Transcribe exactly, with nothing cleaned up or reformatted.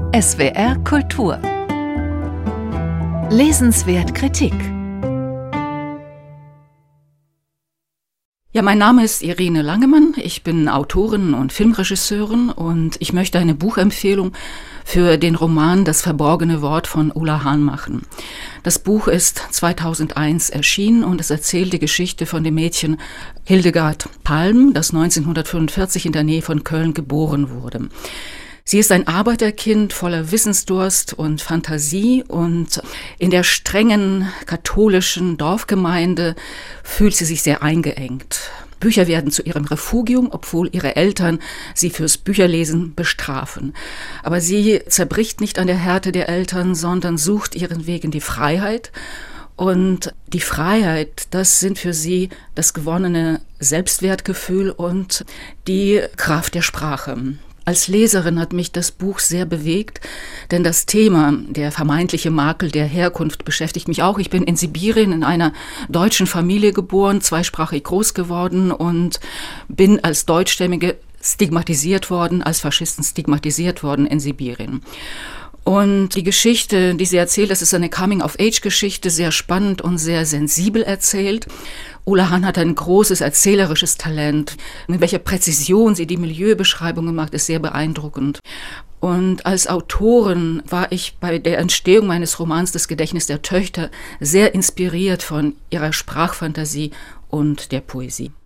S W R Kultur. Lesenswert Kritik. Ja, mein Name ist Irene Langemann. Ich bin Autorin und Filmregisseurin und ich möchte eine Buchempfehlung für den Roman Das verborgene Wort von Ulla Hahn machen. Das Buch ist zweitausendeins erschienen und es erzählt die Geschichte von dem Mädchen Hildegard Palm, das neunzehnhundertfünfundvierzig in der Nähe von Köln geboren wurde. Sie ist ein Arbeiterkind voller Wissensdurst und Fantasie und in der strengen katholischen Dorfgemeinde fühlt sie sich sehr eingeengt. Bücher werden zu ihrem Refugium, obwohl ihre Eltern sie fürs Bücherlesen bestrafen. Aber sie zerbricht nicht an der Härte der Eltern, sondern sucht ihren Weg in die Freiheit. Und die Freiheit, das sind für sie das gewonnene Selbstwertgefühl und die Kraft der Sprache. Als Leserin hat mich das Buch sehr bewegt, denn das Thema, der vermeintliche Makel der Herkunft, beschäftigt mich auch. Ich bin in Sibirien in einer deutschen Familie geboren, zweisprachig groß geworden und bin als Deutschstämmige stigmatisiert worden, als Faschisten stigmatisiert worden in Sibirien. Und die Geschichte, die sie erzählt, das ist eine Coming-of-Age-Geschichte, sehr spannend und sehr sensibel erzählt. Ulla Hahn hat ein großes erzählerisches Talent. Mit welcher Präzision sie die Milieubeschreibungen macht, ist sehr beeindruckend. Und als Autorin war ich bei der Entstehung meines Romans Das Gedächtnis der Töchter sehr inspiriert von ihrer Sprachfantasie und der Poesie.